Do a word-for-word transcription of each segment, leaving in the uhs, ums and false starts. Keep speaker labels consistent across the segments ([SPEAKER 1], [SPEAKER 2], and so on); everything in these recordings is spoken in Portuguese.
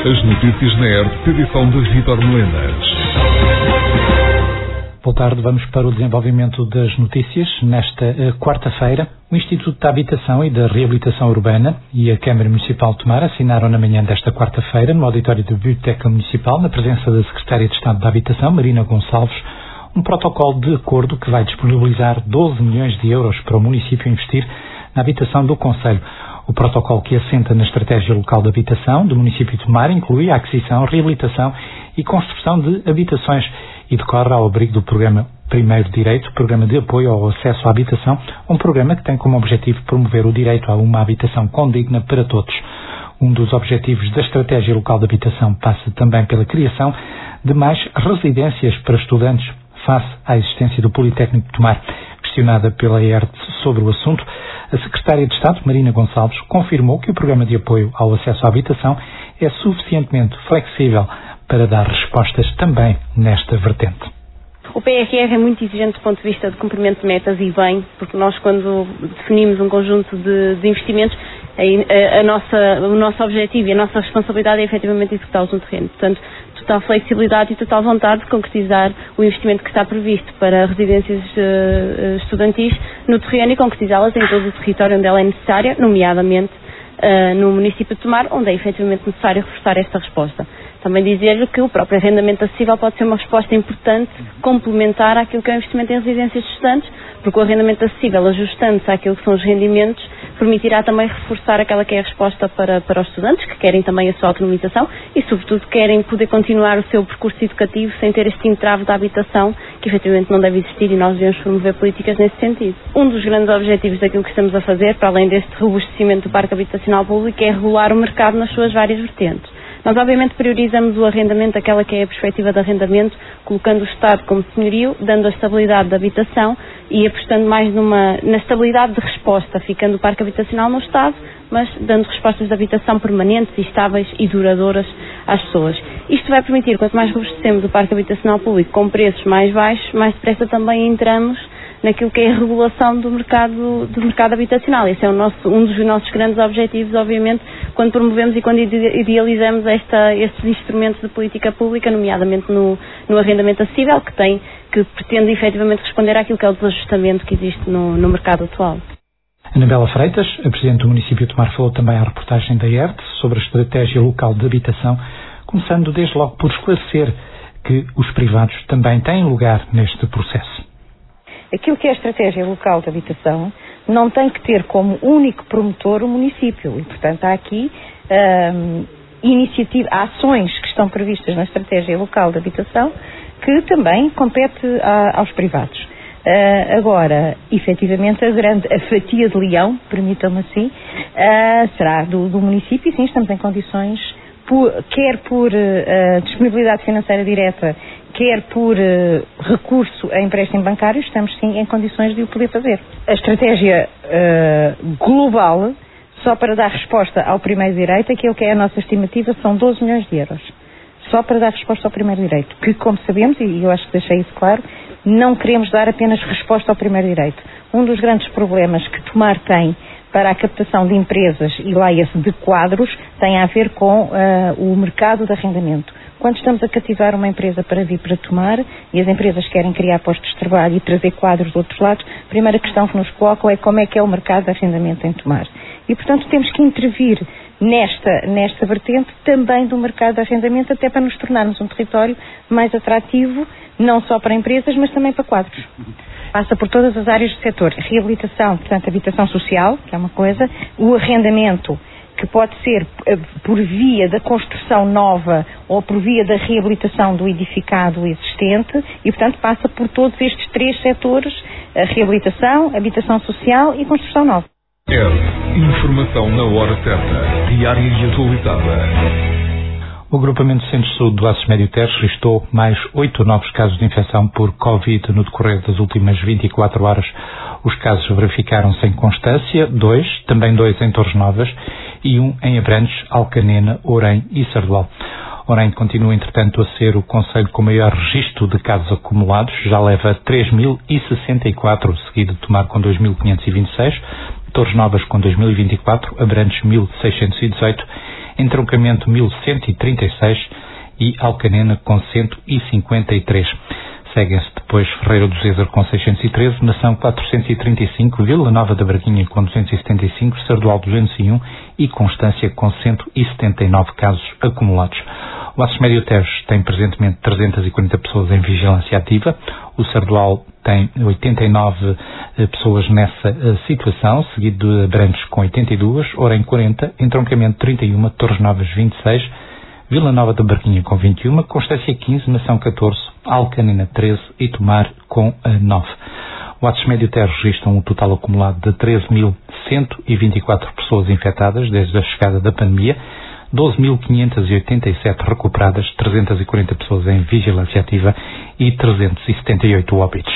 [SPEAKER 1] As notícias na E R T, edição de Vítor Melenas.
[SPEAKER 2] Boa tarde, vamos para o desenvolvimento das notícias. Nesta uh, quarta-feira, o Instituto da Habitação e da Reabilitação Urbana e a Câmara Municipal de Tomar assinaram na manhã desta quarta-feira, no auditório da Biblioteca Municipal, na presença da Secretária de Estado da Habitação, Marina Gonçalves, um protocolo de acordo que vai disponibilizar doze milhões de euros para o município investir na habitação do concelho. O protocolo, que assenta na estratégia local de habitação do município de Tomar, inclui a aquisição, reabilitação e construção de habitações e decorre ao abrigo do programa Primeiro Direito, Programa de Apoio ao Acesso à Habitação, um programa que tem como objetivo promover o direito a uma habitação condigna para todos. Um dos objetivos da estratégia local de habitação passa também pela criação de mais residências para estudantes face à existência do Politécnico de Tomar. Questionada pela E R T sobre o assunto, a Secretária de Estado, Marina Gonçalves, confirmou que o Programa de Apoio ao Acesso à Habitação é suficientemente flexível para dar respostas também nesta vertente.
[SPEAKER 3] O P R R é muito exigente do ponto de vista de cumprimento de metas e bem, porque nós, quando definimos um conjunto de, de investimentos, a, a nossa, o nosso objetivo e a nossa responsabilidade é efetivamente executá-los no terreno. Portanto, total flexibilidade e total vontade de concretizar o investimento que está previsto para residências uh, estudantis no terreno e concretizá-las em todo o território onde ela é necessária, nomeadamente uh, no município de Tomar, onde é efetivamente necessário reforçar esta resposta. Também dizer-lhe que o próprio arrendamento acessível pode ser uma resposta importante, complementar àquilo que é o investimento em residências de estudantes, porque o arrendamento acessível, ajustando-se àquilo que são os rendimentos, permitirá também reforçar aquela que é a resposta para, para os estudantes, que querem também a sua autonomização e, sobretudo, querem poder continuar o seu percurso educativo sem ter este entrave da habitação, que efetivamente não deve existir, e nós devemos promover políticas nesse sentido. Um dos grandes objetivos daquilo que estamos a fazer, para além deste robustecimento do parque habitacional público, é regular o mercado nas suas várias vertentes. Nós, obviamente, priorizamos o arrendamento, aquela que é a perspectiva de arrendamento, colocando o Estado como senhorio, dando a estabilidade da habitação e apostando mais numa, na estabilidade de resposta, ficando o parque habitacional no Estado, mas dando respostas de habitação permanentes, estáveis e duradouras às pessoas. Isto vai permitir, quanto mais robustecemos o parque habitacional público com preços mais baixos, mais depressa também entramos naquilo que é a regulação do mercado, do mercado habitacional. Esse é o nosso, um dos nossos grandes objetivos, obviamente, quando promovemos e quando idealizamos esta, estes instrumentos de política pública, nomeadamente no, no arrendamento acessível, que, tem, que pretende efetivamente responder àquilo que é o desajustamento que existe no, no mercado atual.
[SPEAKER 2] Anabela Freitas, a Presidente do município de Tomar, falou também à reportagem da E R T sobre a estratégia local de habitação, começando desde logo por esclarecer que os privados também têm lugar neste processo.
[SPEAKER 4] Aquilo que é a estratégia local de habitação não tem que ter como único promotor o município e, portanto, há aqui hum, iniciativa, ações que estão previstas na estratégia local de habitação que também compete a, aos privados. Uh, agora, efetivamente, a grande a fatia de leão, permitam-me assim, uh, será do, do município e sim, estamos em condições, por, quer por uh, disponibilidade financeira direta, quer por uh, recurso a empréstimo bancário, estamos sim em condições de o poder fazer. A estratégia uh, global, só para dar resposta ao primeiro direito, aquilo que é a nossa estimativa são doze milhões de euros. Só para dar resposta ao primeiro direito, que, como sabemos, e eu acho que deixei isso claro, não queremos dar apenas resposta ao primeiro direito. Um dos grandes problemas que Tomar tem para a captação de empresas e leia-se de quadros tem a ver com uh, o mercado de arrendamento. Quando estamos a cativar uma empresa para vir para Tomar e as empresas querem criar postos de trabalho e trazer quadros de outros lados, a primeira questão que nos colocam é como é que é o mercado de arrendamento em Tomar. E, portanto, temos que intervir nesta, nesta vertente também do mercado de arrendamento, até para nos tornarmos um território mais atrativo, não só para empresas, mas também para quadros. Passa por todas as áreas do setor. Reabilitação, portanto, habitação social, que é uma coisa, o arrendamento, que pode ser por via da construção nova ou por via da reabilitação do edificado existente e, portanto, passa por todos estes três setores, a reabilitação, habitação social e construção nova.
[SPEAKER 1] E R T, informação na hora certa, diária e atualizada.
[SPEAKER 2] O agrupamento Centro-Sul do Aços Médio Tejo registrou mais oito novos casos de infecção por Covid no decorrer das últimas vinte e quatro horas. Os casos verificaram-se em Constância, dois, também dois em Torres Novas e um em Abrantes, Alcanena, Orém e Sardual. Orém continua, entretanto, a ser o concelho com maior registro de casos acumulados, já leva três mil e sessenta e quatro, seguido de Tomar com dois mil quinhentos e vinte e seis, Torres Novas com dois mil e vinte e quatro, Abrantes mil seiscentos e dezoito Entroncamento mil cento e trinta e seis e Alcanena com cento e cinquenta e três. Seguem-se depois Ferreira do Zezer com seiscentos e treze, Nação quatrocentos e trinta e cinco, Vila Nova da Braguinha com duzentos e setenta e cinco, Sardual duzentos e um e Constância com cento e setenta e nove casos acumulados. O Aços Médio Tejo tem presentemente trezentas e quarenta pessoas em vigilância ativa, o Sardual tem oitenta e nove pessoas nessa uh, situação, seguido de Abrantes com oitenta e dois, Orem quarenta, Entroncamento trinta e um, Torres Novas vinte e seis, Vila Nova da Barquinha com vinte e um, Constância quinze, Nação catorze, Alcanena treze e Tomar com nove. O Aços Médio Tejo registra um total acumulado de treze mil cento e vinte e quatro pessoas infectadas desde a chegada da pandemia, doze mil quinhentas e oitenta e sete recuperadas, trezentas e quarenta pessoas em vigilância ativa e trezentos e setenta e oito óbitos.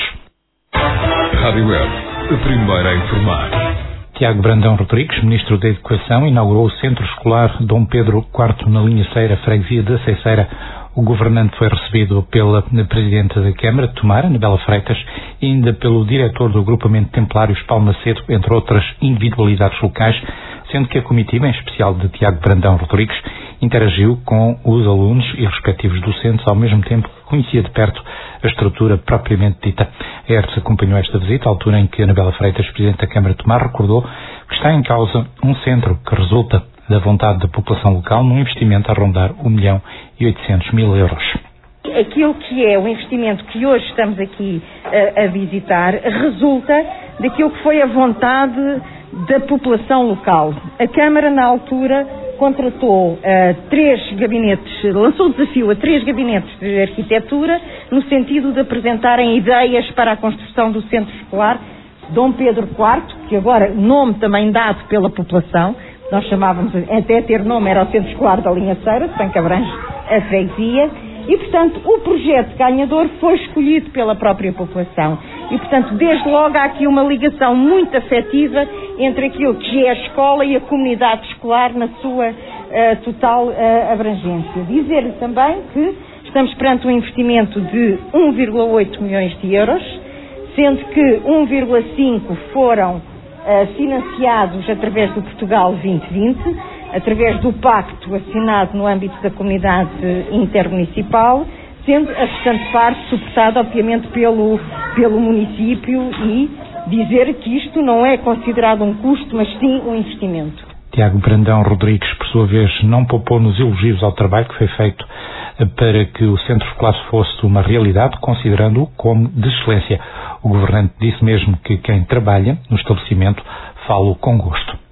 [SPEAKER 1] Rádio Web, a primeira a informar.
[SPEAKER 2] Tiago Brandão Rodrigues, Ministro da Educação, inaugurou o Centro Escolar Dom Pedro quarto na linha Ceira, freguesia da Ceiceira. O governante foi recebido pela Presidente da Câmara de Tomar, Anabela Freitas, e ainda pelo Diretor do Agrupamento Templários, Paulo Macedo, entre outras individualidades locais, sendo que a comitiva, em especial de Tiago Brandão Rodrigues, interagiu com os alunos e respectivos docentes, ao mesmo tempo que conhecia de perto a estrutura propriamente dita. A ERTS acompanhou esta visita, à altura em que Anabela Freitas, Presidente da Câmara de Tomar, recordou que está em causa um centro que resulta da vontade da população local num investimento a rondar um milhão e oitocentos mil euros.
[SPEAKER 4] Aquilo que é o investimento que hoje estamos aqui a, a visitar resulta daquilo que foi a vontade da população local. A Câmara, na altura, contratou uh, três gabinetes, lançou o desafio a três gabinetes de arquitetura, no sentido de apresentarem ideias para a construção do centro escolar Dom Pedro quarto, que agora nome também dado pela população, nós chamávamos, até ter nome, era o Centro Escolar da Linha Ceira, se bem que abrange a freguesia, e, portanto, o projeto ganhador foi escolhido pela própria população. E, portanto, desde logo há aqui uma ligação muito afetiva entre aquilo que é a escola e a comunidade escolar na sua uh, total uh, abrangência. Dizer também que estamos perante um investimento de um vírgula oito milhões de euros, sendo que um vírgula cinco foram uh, financiados através do Portugal vinte vinte, através do pacto assinado no âmbito da comunidade intermunicipal, sendo a restante parte suportada, obviamente, pelo, pelo município, e dizer que isto não é considerado um custo, mas sim um investimento.
[SPEAKER 2] Tiago Brandão Rodrigues, por sua vez, não poupou nos elogios ao trabalho que foi feito para que o centro escolar fosse uma realidade, considerando-o como de excelência. O governante disse mesmo que quem trabalha no estabelecimento fala com gosto.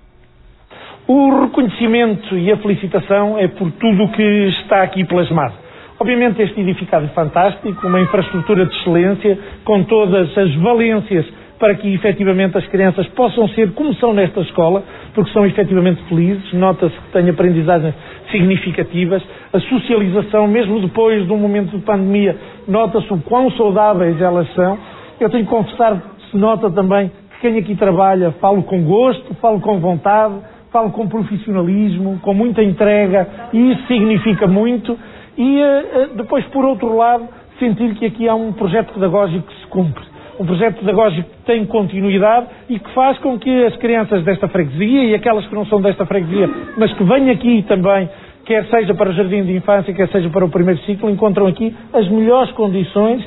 [SPEAKER 5] O reconhecimento e a felicitação é por tudo o que está aqui plasmado. Obviamente este edificado é fantástico, uma infraestrutura de excelência, com todas as valências para que efetivamente as crianças possam ser como são nesta escola, porque são efetivamente felizes, nota-se que têm aprendizagens significativas, a socialização, mesmo depois de um momento de pandemia, nota-se o quão saudáveis elas são. Eu tenho que confessar que se nota também que quem aqui trabalha, falo com gosto, falo com vontade, falo com profissionalismo, com muita entrega, e isso significa muito. E depois, por outro lado, sentir que aqui há um projeto pedagógico que se cumpre. Um projeto pedagógico que tem continuidade e que faz com que as crianças desta freguesia e aquelas que não são desta freguesia, mas que vêm aqui também, quer seja para o jardim de infância, quer seja para o primeiro ciclo, encontram aqui as melhores condições.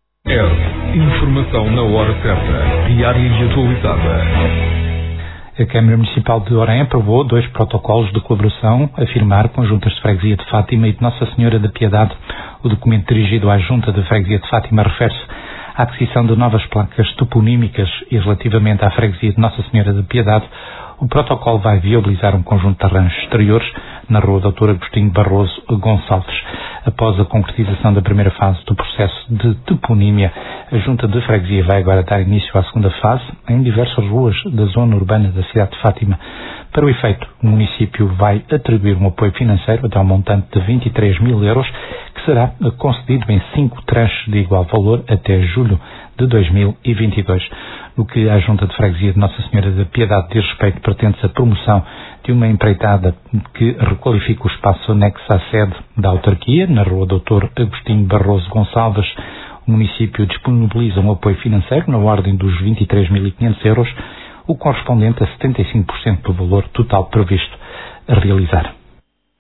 [SPEAKER 1] É informação na hora certa, diária e atualizada.
[SPEAKER 2] A Câmara Municipal de Orem aprovou dois protocolos de colaboração a firmar com as juntas de freguesia de Fátima e de Nossa Senhora da Piedade. O documento dirigido à junta de freguesia de Fátima refere-se à aquisição de novas placas toponímicas e relativamente à freguesia de Nossa Senhora da Piedade. O protocolo vai viabilizar um conjunto de arranjos exteriores na rua doutor Agostinho Barroso Gonçalves. Após a concretização da primeira fase do processo de toponímia, a Junta de Freguesia vai agora dar início à segunda fase em diversas ruas da zona urbana da cidade de Fátima. Para o efeito, o município vai atribuir um apoio financeiro até um montante de vinte e três mil euros, que será concedido em cinco tranches de igual valor até julho de dois mil e vinte e dois. No que à Junta de Freguesia de Nossa Senhora da Piedade diz respeito, pretende-se a promoção de uma empreitada que requalifica o espaço anexo à sede da autarquia, na rua doutor Agostinho Barroso Gonçalves. O município disponibiliza um apoio financeiro na ordem dos vinte e três mil e quinhentos euros, o correspondente a setenta e cinco por cento do valor total previsto a realizar.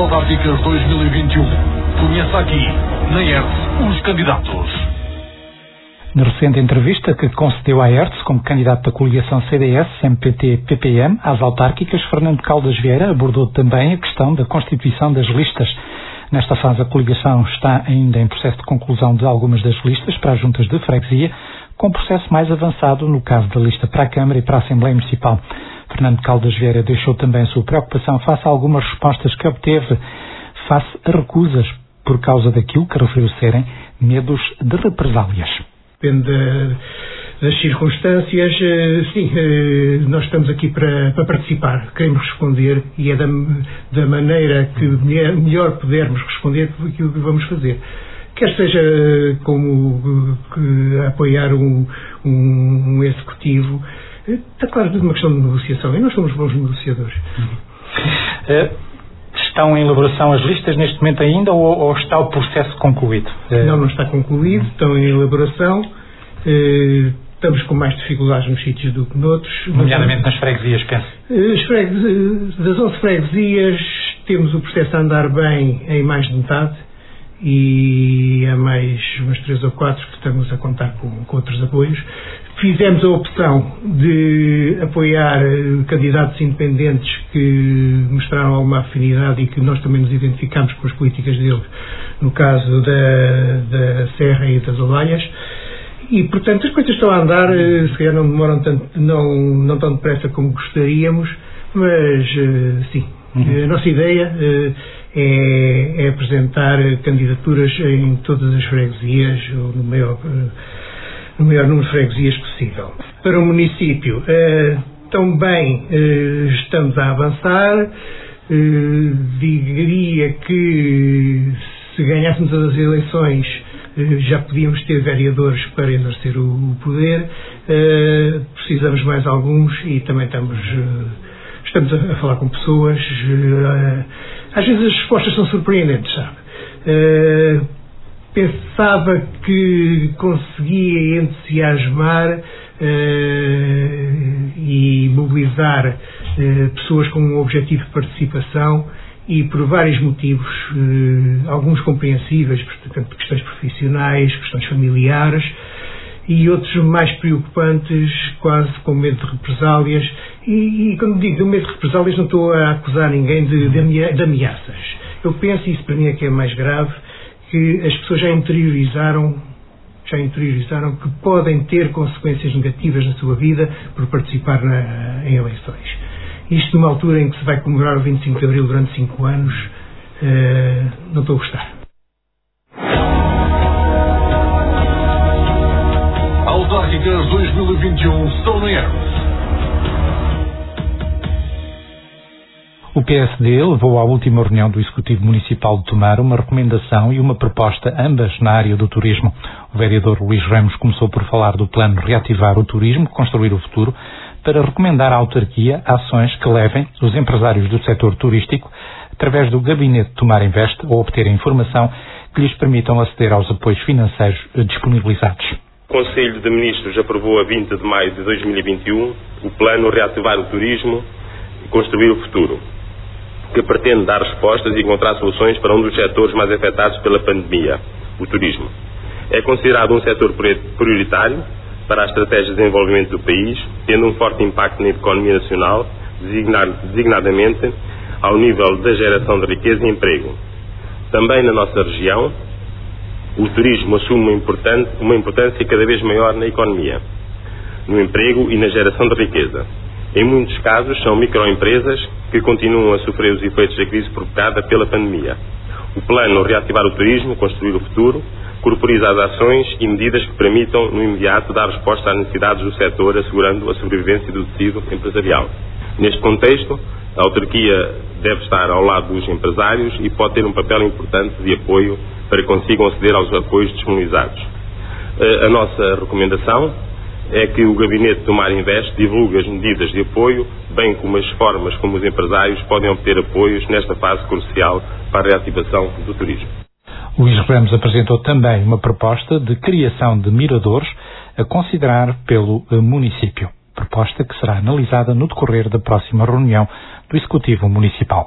[SPEAKER 1] Autárquicas dois mil e vinte e um. Conheça aqui, na E R T, os candidatos.
[SPEAKER 2] Na recente entrevista que concedeu à E R T S como candidato da coligação C D S, M P T, P P M às autárquicas, Fernando Caldas Vieira abordou também a questão da constituição das listas. Nesta fase, a coligação está ainda em processo de conclusão de algumas das listas para as juntas de freguesia, com processo mais avançado no caso da lista para a Câmara e para a Assembleia Municipal. Fernando Caldas Vieira deixou também a sua preocupação face a algumas respostas que obteve face a recusas por causa daquilo que referiu serem medos de represálias.
[SPEAKER 6] Depende das circunstâncias, sim, nós estamos aqui para, para participar, queremos responder e é da, da maneira que melhor pudermos responder aquilo que vamos fazer. Quer seja como que apoiar um, um, um executivo, está claro tudo uma questão de negociação e nós somos bons negociadores.
[SPEAKER 2] Uh, estão em elaboração as listas neste momento ainda ou, ou está o processo concluído? Uh...
[SPEAKER 6] Não, não está concluído, estão em elaboração. Uh, estamos com mais dificuldades nos sítios do que noutros.
[SPEAKER 2] Nomeadamente nas freguesias, penso.
[SPEAKER 6] As freguesias, das onze freguesias temos o processo a andar bem em mais de metade. E há mais umas três ou quatro que estamos a contar com, com outros apoios. Fizemos a opção de apoiar candidatos independentes que mostraram alguma afinidade e que nós também nos identificamos com as políticas deles, no caso da, da Serra e das Ovelhas. E, portanto, as coisas estão a andar, se calhar não demoram tanto, não, não tão depressa como gostaríamos, mas, sim, uhum. A nossa ideia é, é apresentar candidaturas em todas as freguesias, ou no maior, no maior número de freguesias possível. Para o município, também estamos a avançar, diria que se ganhássemos as eleições já podíamos ter vereadores para exercer o poder, uh, precisamos mais alguns e também estamos, uh, estamos a, a falar com pessoas, uh, às vezes as respostas são surpreendentes, sabe? Uh, pensava que conseguia entusiasmar uh, e mobilizar uh, pessoas com um objetivo de participação e por vários motivos, eh, alguns compreensíveis, portanto, questões profissionais, questões familiares, e outros mais preocupantes, quase com medo de represálias. E, e quando digo medo de represálias, não estou a acusar ninguém de, de, de ameaças. Eu penso, e isso para mim é que é mais grave, que as pessoas já interiorizaram, já interiorizaram que podem ter consequências negativas na sua vida por participar na, em eleições. Isto numa altura em que se vai comemorar o vinte e cinco de Abril durante cinco anos, uh, não estou a gostar.
[SPEAKER 1] Autárquicas dois mil e vinte e um estão na E R T.
[SPEAKER 2] O P S D levou à última reunião do Executivo Municipal de Tomar uma recomendação e uma proposta, ambas na área do turismo. O vereador Luís Ramos começou por falar do plano Reativar o Turismo, Construir o Futuro, para recomendar à autarquia ações que levem os empresários do setor turístico, através do gabinete Tomar Invest, a obterem informação que lhes permitam aceder aos apoios financeiros disponibilizados.
[SPEAKER 7] O Conselho de Ministros aprovou a vinte de maio de dois mil e vinte e um o plano Reativar o Turismo e Construir o Futuro, que pretende dar respostas e encontrar soluções para um dos setores mais afetados pela pandemia, o turismo. É considerado um setor prioritário para a estratégia de desenvolvimento do país, tendo um forte impacto na economia nacional, designadamente ao nível da geração de riqueza e emprego. Também na nossa região, o turismo assume uma, importante, uma importância cada vez maior na economia, no emprego e na geração de riqueza. Em muitos casos, são microempresas que continuam a sofrer os efeitos da crise provocada pela pandemia. O plano Reativar o Turismo, Construir o Futuro, corporiza as ações e medidas que permitam, no imediato, dar resposta às necessidades do setor, assegurando a sobrevivência do tecido empresarial. Neste contexto, a autarquia deve estar ao lado dos empresários e pode ter um papel importante de apoio para que consigam aceder aos apoios disponibilizados. A nossa recomendação é que o Gabinete Tomar Invest divulgue as medidas de apoio, bem como as formas como os empresários podem obter apoios nesta fase crucial para a reativação do turismo.
[SPEAKER 2] Luís Ramos apresentou também uma proposta de criação de miradores a considerar pelo município. Proposta que será analisada no decorrer da próxima reunião do Executivo Municipal.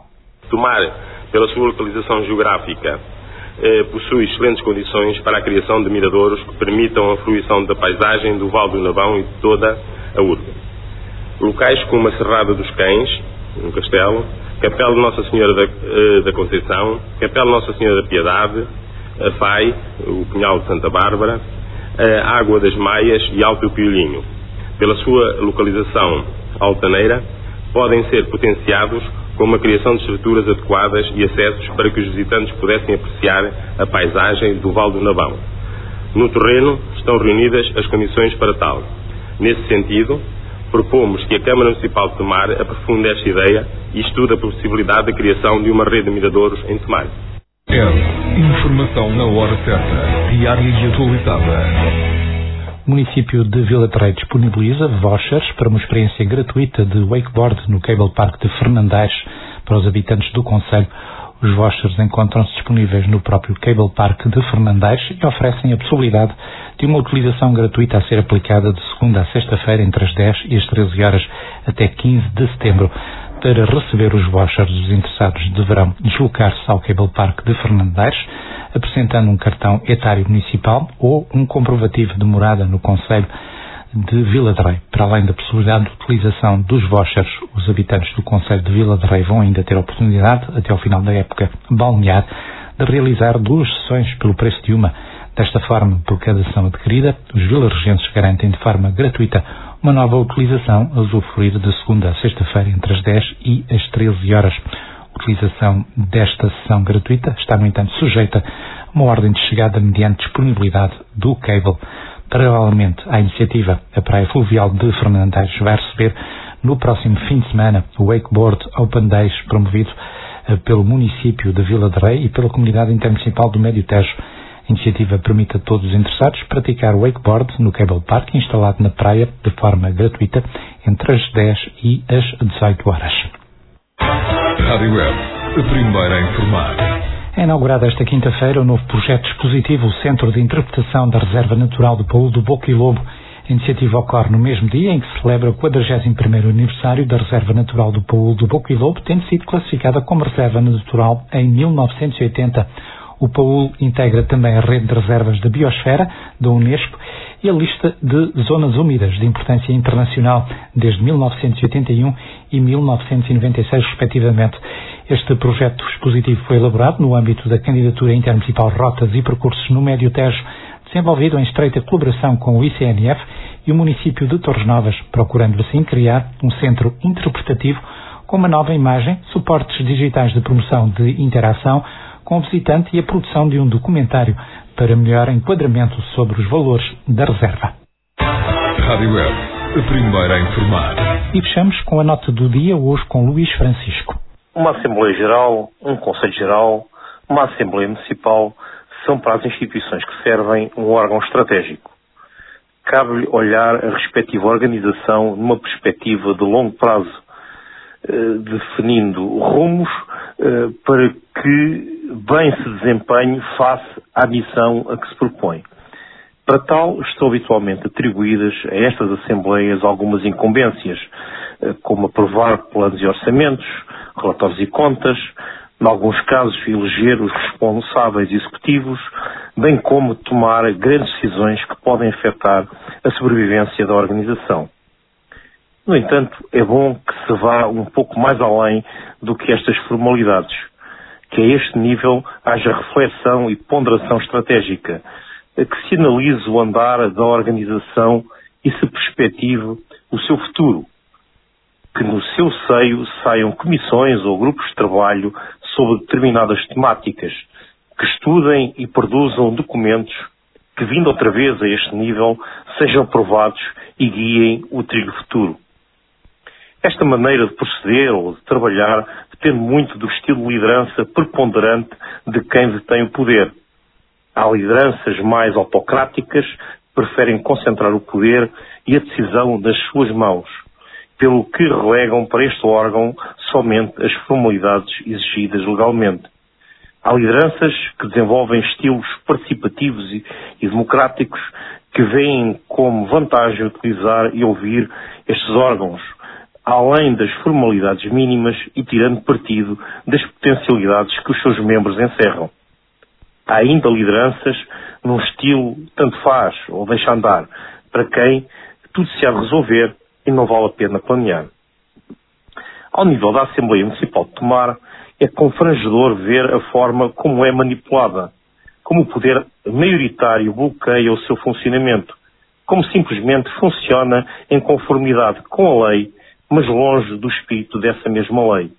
[SPEAKER 7] Tomar, pela sua localização geográfica, eh, possui excelentes condições para a criação de miradouros que permitam a fruição da paisagem do Vale do Navão e de toda a urbe. Locais como a Serrada dos Cães, um castelo, Capela de Nossa Senhora da, eh, da Conceição, Capela de Nossa Senhora da Piedade, a Fai, o Pinhal de Santa Bárbara, a Água das Maias e Alto Piolinho, pela sua localização altaneira, podem ser potenciados com uma criação de estruturas adequadas e acessos para que os visitantes pudessem apreciar a paisagem do Vale do Navão. No terreno estão reunidas as condições para tal. Nesse sentido, propomos que a Câmara Municipal de Tomar aprofunde esta ideia e estude a possibilidade da criação de uma rede de miradouros em Tomar.
[SPEAKER 1] É informação na hora certa, diária e atualizada.
[SPEAKER 2] O município de Vila de Rei disponibiliza vouchers para uma experiência gratuita de wakeboard no Cable Park de Fernandes para os habitantes do concelho. Os vouchers encontram-se disponíveis no próprio Cable Park de Fernandes e oferecem a possibilidade de uma utilização gratuita a ser aplicada de segunda a sexta-feira entre as dez e as treze horas até quinze de setembro. Para receber os vouchers, os interessados deverão deslocar-se ao Cable Park de Fernandes, apresentando um cartão etário municipal ou um comprovativo de morada no concelho de Vila de Rei. Para além da possibilidade de utilização dos vouchers, os habitantes do concelho de Vila de Rei vão ainda ter a oportunidade, até ao final da época balnear, de realizar duas sessões pelo preço de uma. Desta forma, por cada sessão adquirida, os vilarregenses garantem de forma gratuita uma nova utilização a usufruir de segunda a sexta-feira entre as dez e as treze horas. A utilização desta sessão gratuita está, no entanto, sujeita a uma ordem de chegada mediante disponibilidade do cable. Paralelamente à iniciativa, a Praia Fluvial de Fernandes vai receber no próximo fim de semana o Wakeboard Open Days, promovido pelo município de Vila de Rei e pela Comunidade Intermunicipal do Médio Tejo. A iniciativa permite a todos os interessados praticar wakeboard no Cable Park, instalado na praia de forma gratuita entre as dez e as dezoito horas.
[SPEAKER 1] Rádio Web, a primeira a informar.
[SPEAKER 2] É inaugurado esta quinta-feira o novo projeto expositivo, o Centro de Interpretação da Reserva Natural do Paúl do Boco e Lobo. A iniciativa ocorre no mesmo dia em que se celebra o quadragésimo primeiro aniversário da Reserva Natural do Paúl do Boco e Lobo, tendo sido classificada como Reserva Natural em mil novecentos e oitenta. O Paúl integra também a rede de reservas da Biosfera, da Unesco, e a lista de zonas úmidas de importância internacional, desde mil novecentos e oitenta e um e mil novecentos e noventa e seis, respectivamente. Este projeto expositivo foi elaborado no âmbito da candidatura intermunicipal Rotas e Percursos no Médio Tejo, desenvolvido em estreita colaboração com o I C N F e o município de Torres Novas, procurando assim criar um centro interpretativo com uma nova imagem, suportes digitais de promoção de interação com o visitante e a produção de um documentário para melhor enquadramento sobre os valores da reserva.
[SPEAKER 1] Rádio Web, a primeira a informar.
[SPEAKER 2] E fechamos com a nota do dia, hoje com Luís Francisco.
[SPEAKER 8] Uma Assembleia Geral, um Conselho Geral, uma Assembleia Municipal são para as instituições que servem um órgão estratégico. Cabe-lhe olhar a respectiva organização numa perspectiva de longo prazo, eh, definindo rumos eh, para que bem se desempenhe face à missão a que se propõe. Para tal, estão habitualmente atribuídas a estas Assembleias algumas incumbências, como aprovar planos e orçamentos, relatórios e contas, em alguns casos eleger os responsáveis executivos, bem como tomar grandes decisões que podem afetar a sobrevivência da organização. No entanto, é bom que se vá um pouco mais além do que estas formalidades, que a este nível haja reflexão e ponderação estratégica, que se analise o andar da organização e se perspective o seu futuro, que no seu seio saiam comissões ou grupos de trabalho sobre determinadas temáticas, que estudem e produzam documentos que, vindo outra vez a este nível, sejam aprovados e guiem o trilho futuro. Esta maneira de proceder ou de trabalhar depende muito do estilo de liderança preponderante de quem detém o poder. Há lideranças mais autocráticas que preferem concentrar o poder e a decisão nas suas mãos, pelo que relegam para este órgão somente as formalidades exigidas legalmente. Há lideranças que desenvolvem estilos participativos e, e democráticos que veem como vantagem utilizar e ouvir estes órgãos, além das formalidades mínimas e tirando partido das potencialidades que os seus membros encerram. Há ainda lideranças num estilo tanto faz ou deixa andar, para quem tudo se há de resolver e não vale a pena planear. Ao nível da Assembleia Municipal de Tomar, é confrangedor ver a forma como é manipulada, como o poder maioritário bloqueia o seu funcionamento, como simplesmente funciona em conformidade com a lei, mas longe do espírito dessa mesma lei.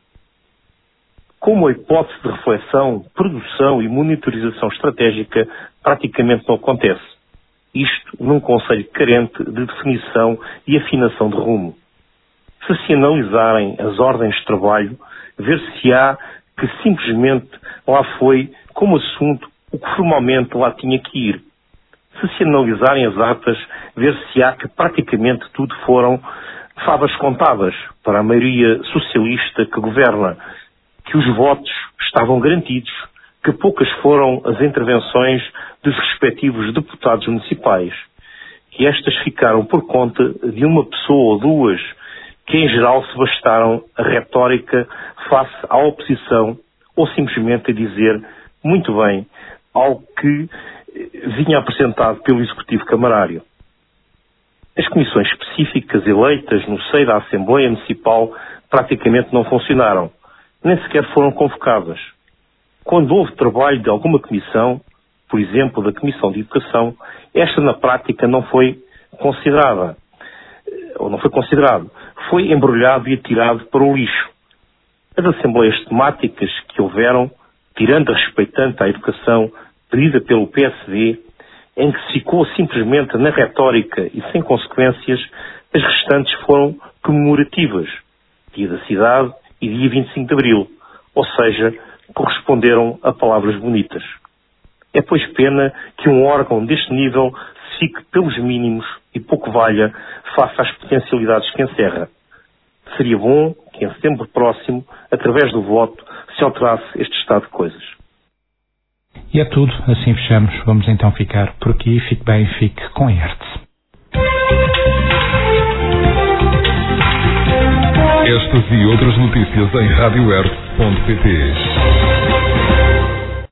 [SPEAKER 8] Como a hipótese de reflexão, produção e monitorização estratégica praticamente não acontece. Isto num conselho carente de definição e afinação de rumo. Se se analisarem as ordens de trabalho, ver-se-á que simplesmente lá foi como assunto o que formalmente lá tinha que ir. Se se analisarem as atas, ver-se-á que praticamente tudo foram favas contadas para a maioria socialista que governa, que os votos estavam garantidos, que poucas foram as intervenções dos respectivos deputados municipais, que estas ficaram por conta de uma pessoa ou duas, que em geral se bastaram a retórica face à oposição ou simplesmente a dizer muito bem algo que vinha apresentado pelo Executivo Camarário. As comissões específicas eleitas no seio da Assembleia Municipal praticamente não funcionaram, nem sequer foram convocadas. Quando houve trabalho de alguma comissão, por exemplo da Comissão de Educação, esta na prática não foi considerada, ou não foi considerado, foi embrulhado e atirado para o lixo. As assembleias temáticas que houveram, tirando a respeitante à educação pedida pelo P S D, em que se ficou simplesmente na retórica e sem consequências, as restantes foram comemorativas, Dia da Cidade e Dia vinte e cinco de Abril, ou seja, corresponderam a palavras bonitas. É pois pena que um órgão deste nível fique pelos mínimos e pouco valha face às potencialidades que encerra. Seria bom que em setembro próximo, através do voto, se alterasse este estado de coisas.
[SPEAKER 2] E é tudo, assim fechamos. Vamos então ficar por aqui. Fique bem, fique com a Hertz.
[SPEAKER 1] Estas e outras notícias em rádio hertz ponto pt.